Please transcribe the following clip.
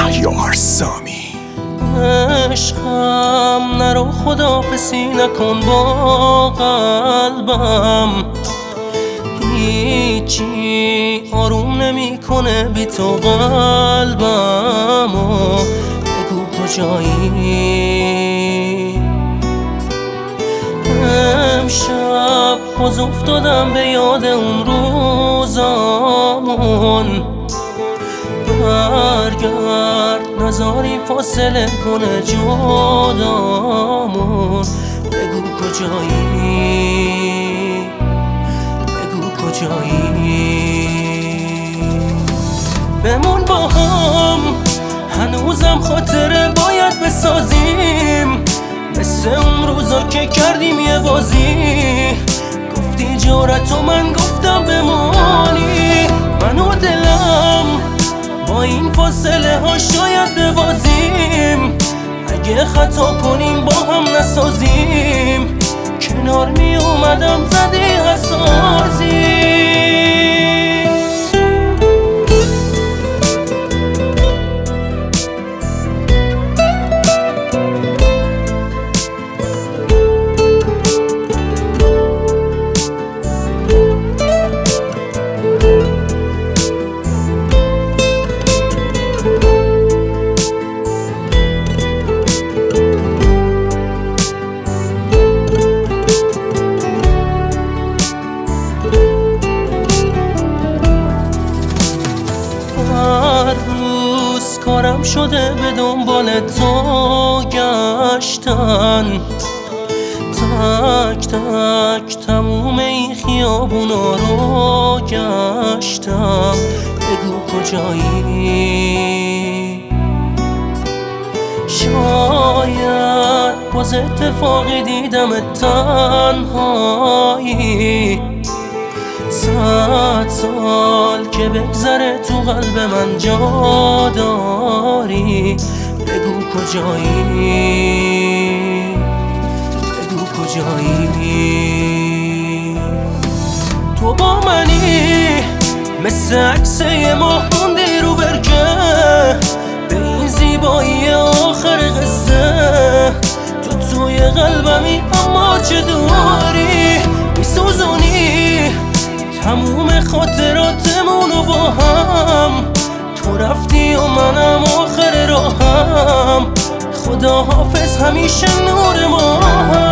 مهیار سامی. عشقم نرو خداحافظی نکن با قلبم، هیچی آروم نمیکنه بی تو قلبم. بگو کجایی؟ امشب باز افتادم به یاد اون روزامون، برگرد نذاری فاصله کنه جدامون. بگو کجایی؟ بگو کجایی؟ بمون با هم، هنوزم خاطره باید بسازیم، مثل اون روزا که کردیم یه بازی. گفتی جرأت و من گفتم بمانی، من و دلم با این فاصله ها شاید ببازیم. اگه خطا کنیم با هم نسازیم، کنار می اومدم زدی حسازی. کارم شده به دنبال تو گشتن، تک تک تموم این خیابونا رو گشتم. بگو کجایی؟ شاید باز اتفاقی دیدم تنهایی، 100 سال که بگذره تو قلب من جا داری. بگو کجایی؟ بگو کجایی؟ تو با منی مثل عکس یه ماه موندی رو برکه، به این زیبایی آخر قصه. تو توی قلبمی اما چه دوری، میسوزونی تموم خاطراتمونو با هم. تو رفتی و منم آخر راهم، خدا حافظ همیشه نور ما هم.